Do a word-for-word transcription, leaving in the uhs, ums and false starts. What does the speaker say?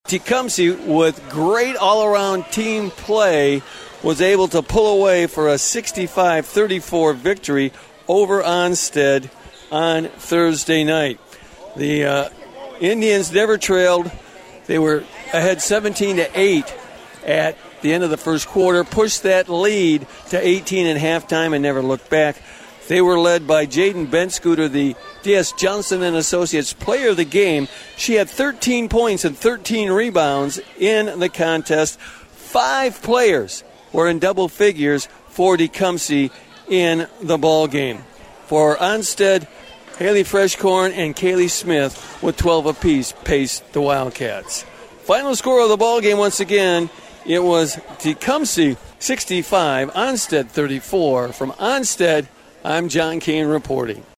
Tecumseh, with great all-around team play, was able to pull away for a sixty-five thirty-four victory over Onstead on Thursday night. The uh, Indians never trailed. They were ahead seventeen to eight at the end of the first quarter, pushed that lead to eighteen at halftime and never looked back. They were led by Jaden Benscooter, the D S. Johnson and Associates Player of the Game. She had thirteen points and thirteen rebounds in the contest. Five players were in double figures for Tecumseh in the ball game. For Onstead, Haley Freshcorn and Kaylee Smith with twelve apiece paced the Wildcats. Final score of the ball game, once again, it was Tecumseh sixty-five, Onstead thirty-four. From Onstead, I'm John Kane reporting.